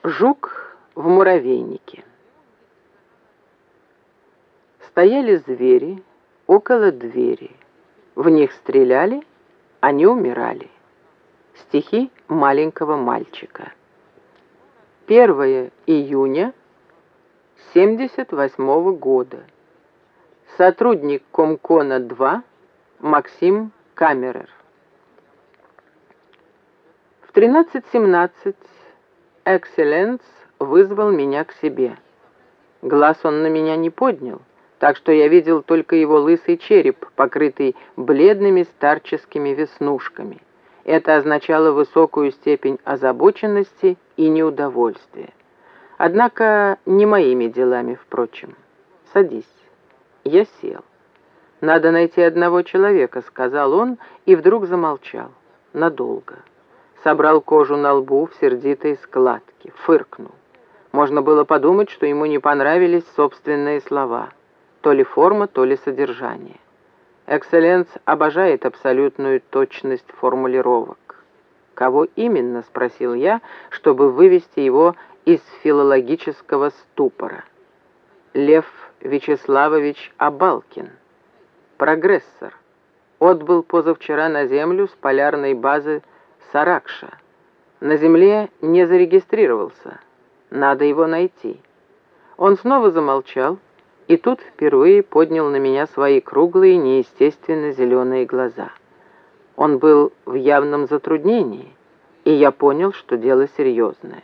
Жук в муравейнике. Стояли звери около двери. В них стреляли, они умирали. Стихи маленького мальчика. 1 июня 1978 года. Сотрудник Комкона-2 Максим Камерер. В 13:17 Экселленс вызвал меня к себе. Глаз он на меня не поднял, так что я видел только его лысый череп, покрытый бледными старческими веснушками. Это означало высокую степень озабоченности и неудовольствия. Однако не моими делами, впрочем. «Садись». Я сел. «Надо найти одного человека», — сказал он, и вдруг замолчал. Надолго. Собрал кожу на лбу в сердитой складке, фыркнул. Можно было подумать, что ему не понравились собственные слова. То ли форма, то ли содержание. Экселленс обожает абсолютную точность формулировок. «Кого именно?» — спросил я, чтобы вывести его из филологического ступора. «Лев Вячеславович Абалкин. Прогрессор. Отбыл позавчера на Землю с полярной базы Саракша. На Земле не зарегистрировался. Надо его найти». Он снова замолчал, и тут впервые поднял на меня свои круглые, неестественно зеленые глаза. Он был в явном затруднении, и я понял, что дело серьезное.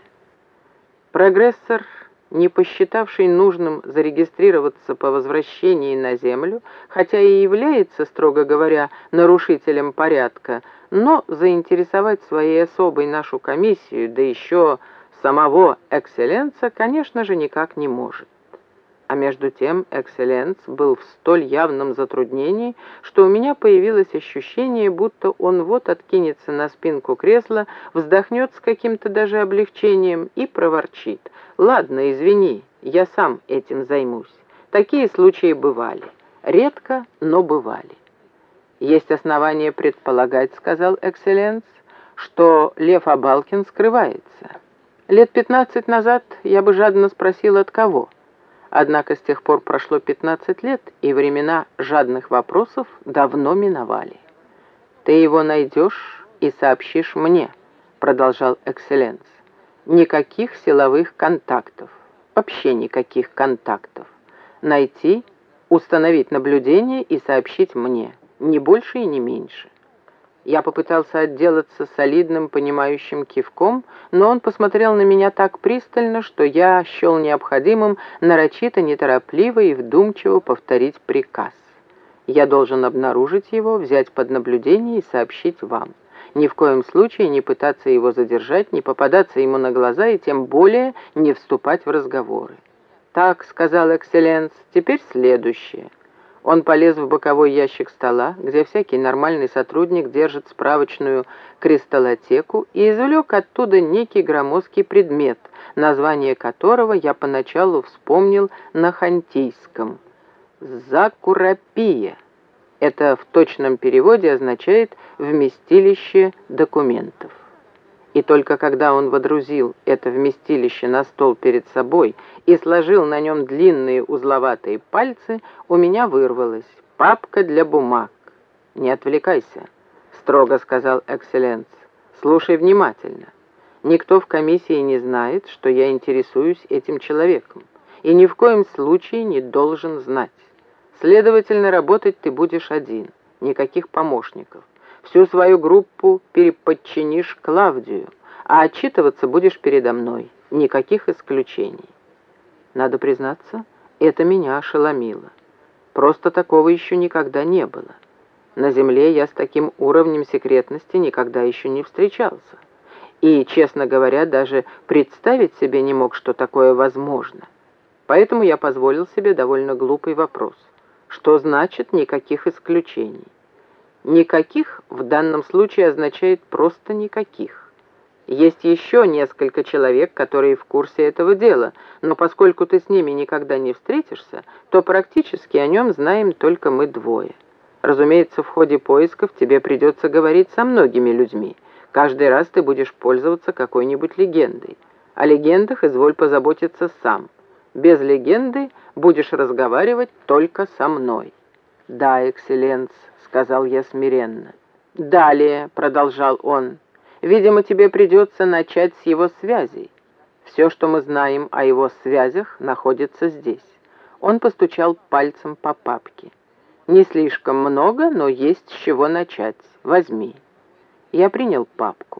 Прогрессор, не посчитавший нужным зарегистрироваться по возвращении на Землю, хотя и является, строго говоря, нарушителем порядка, но заинтересовать своей особой нашу комиссию, да еще самого Экселленса, конечно же, никак не может. А между тем Экселленс был в столь явном затруднении, что у меня появилось ощущение, будто он вот откинется на спинку кресла, вздохнет с каким-то даже облегчением и проворчит: «Ладно, извини, я сам этим займусь». Такие случаи бывали. Редко, но бывали. «Есть основания предполагать, — сказал Экселленс, — что Лев Абалкин скрывается. Лет 15 назад я бы жадно спросил, от кого. Однако с тех пор прошло 15 лет, и времена жадных вопросов давно миновали. «Ты его найдешь и сообщишь мне», — продолжал Экселленс. «Никаких силовых контактов, вообще никаких контактов. Найти, установить наблюдение и сообщить мне, ни больше и не меньше». Я попытался отделаться солидным, понимающим кивком, но он посмотрел на меня так пристально, что я счел необходимым нарочито, неторопливо и вдумчиво повторить приказ. Я должен обнаружить его, взять под наблюдение и сообщить вам. Ни в коем случае не пытаться его задержать, не попадаться ему на глаза и тем более не вступать в разговоры. «Так, — сказал Экселленс, — теперь следующее». Он полез в боковой ящик стола, где всякий нормальный сотрудник держит справочную кристаллотеку, и извлек оттуда некий громоздкий предмет, название которого я поначалу вспомнил на хантийском. «Закурапия». Это в точном переводе означает «вместилище документов». И только когда он водрузил это вместилище на стол перед собой и сложил на нем длинные узловатые пальцы, у меня вырвалось: «Папка для бумаг». «Не отвлекайся», — строго сказал Экселленс. «Слушай внимательно. Никто в комиссии не знает, что я интересуюсь этим человеком, и ни в коем случае не должен знать. Следовательно, работать ты будешь один, никаких помощников. Всю свою группу переподчинишь Клавдию, а отчитываться будешь передо мной. Никаких исключений». Надо признаться, это меня ошеломило. Просто такого еще никогда не было. На Земле я с таким уровнем секретности никогда еще не встречался. И, честно говоря, даже представить себе не мог, что такое возможно. Поэтому я позволил себе довольно глупый вопрос. Что значит «никаких исключений»? «Никаких» в данном случае означает просто «никаких». Есть еще несколько человек, которые в курсе этого дела, но поскольку ты с ними никогда не встретишься, то практически о нем знаем только мы двое. Разумеется, в ходе поисков тебе придется говорить со многими людьми. Каждый раз ты будешь пользоваться какой-нибудь легендой. О легендах изволь позаботиться сам. Без легенды будешь разговаривать только со мной». «Да, экселленс», — сказал я смиренно. «Далее», — продолжал он, — «видимо, тебе придется начать с его связей. Все, что мы знаем о его связях, находится здесь». Он постучал пальцем по папке. «Не слишком много, но есть с чего начать. Возьми». Я принял папку.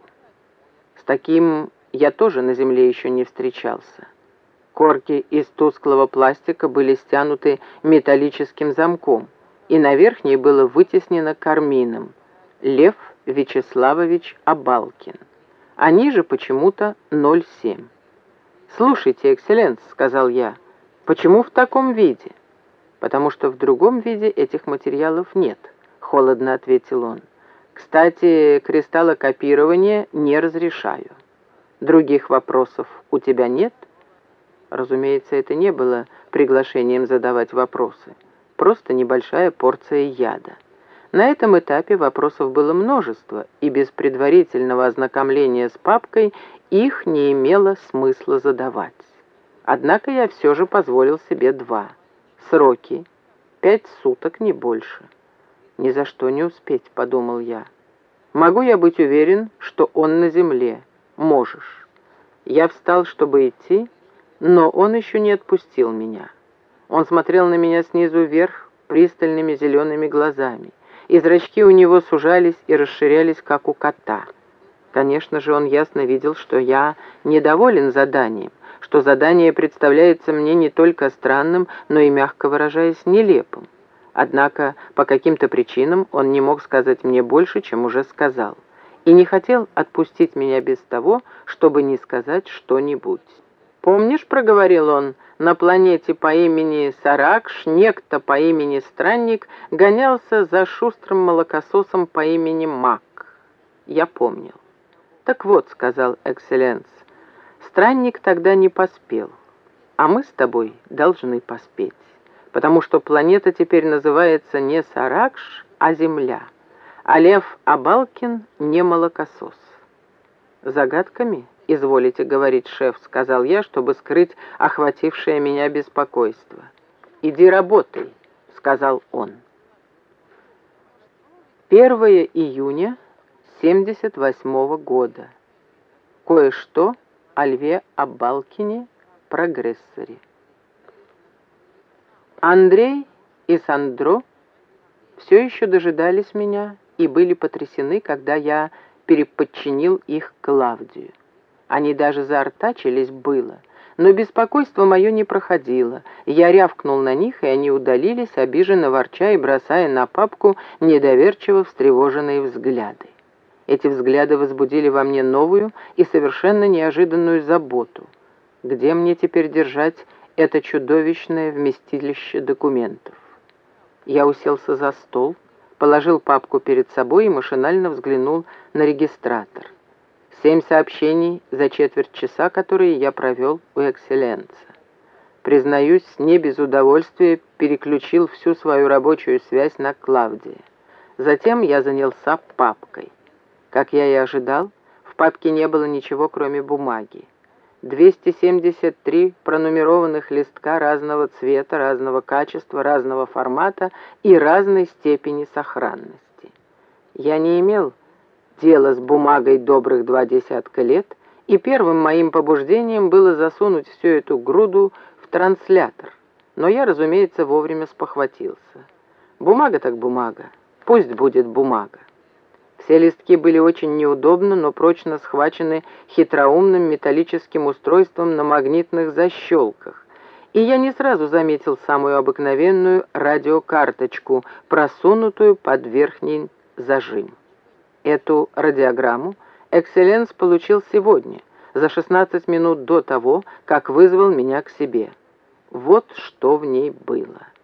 С таким я тоже на земле еще не встречался. Корки из тусклого пластика были стянуты металлическим замком, и на верхней было вытеснено кармином «Лев Вячеславович Абалкин», а ниже почему-то 07. «Слушайте, экселленс», — сказал я, — «почему в таком виде?» «Потому что в другом виде этих материалов нет», — холодно ответил он. «Кстати, кристаллокопирование не разрешаю. Других вопросов у тебя нет?» Разумеется, это не было приглашением задавать вопросы, просто небольшая порция яда. На этом этапе вопросов было множество, и без предварительного ознакомления с папкой их не имело смысла задавать. Однако я все же позволил себе 2. Сроки 5 суток, не больше. «Ни за что не успеть», — подумал я. «Могу я быть уверен, что он на земле?» «Можешь». Я встал, чтобы идти, но он еще не отпустил меня. Он смотрел на меня снизу вверх пристальными зелеными глазами, и зрачки у него сужались и расширялись, как у кота. Конечно же, он ясно видел, что я недоволен заданием, что задание представляется мне не только странным, но и, мягко выражаясь, нелепым. Однако по каким-то причинам он не мог сказать мне больше, чем уже сказал, и не хотел отпустить меня без того, чтобы не сказать что-нибудь. «Помнишь, — проговорил он, — на планете по имени Саракш некто по имени Странник гонялся за шустрым молокососом по имени Мак?» Я помнил. «Так вот, — сказал экселленс, — Странник тогда не поспел, а мы с тобой должны поспеть, потому что планета теперь называется не Саракш, а Земля, а Лев Абалкин не молокосос». «Загадками изволите говорить, шеф», — сказал я, чтобы скрыть охватившее меня беспокойство. «Иди работай», — сказал он. 1 июня 1978 года. Кое-что о Льве Абалкине, прогрессоре. Андрей и Сандро все еще дожидались меня и были потрясены, когда я переподчинил их Клавдию. Они даже заортачились было, но беспокойство мое не проходило. Я рявкнул на них, и они удалились, обиженно ворча и бросая на папку недоверчиво встревоженные взгляды. Эти взгляды возбудили во мне новую и совершенно неожиданную заботу. Где мне теперь держать это чудовищное вместилище документов? Я уселся за стол, положил папку перед собой и машинально взглянул на регистратор. 7 сообщений за четверть часа, которые я провел у экселленса. Признаюсь, не без удовольствия переключил всю свою рабочую связь на Клавдия. Затем я занялся папкой. Как я и ожидал, в папке не было ничего, кроме бумаги. 273 пронумерованных листка разного цвета, разного качества, разного формата и разной степени сохранности. Я не имел дела с бумагой добрых 20 лет, и первым моим побуждением было засунуть всю эту груду в транслятор. Но я, разумеется, вовремя спохватился. Бумага так бумага, пусть будет бумага. Все листки были очень неудобно, но прочно схвачены хитроумным металлическим устройством на магнитных защелках, и я не сразу заметил самую обыкновенную радиокарточку, просунутую под верхний зажим. Эту радиограмму экселленс получил сегодня, за 16 минут до того, как вызвал меня к себе. Вот что в ней было.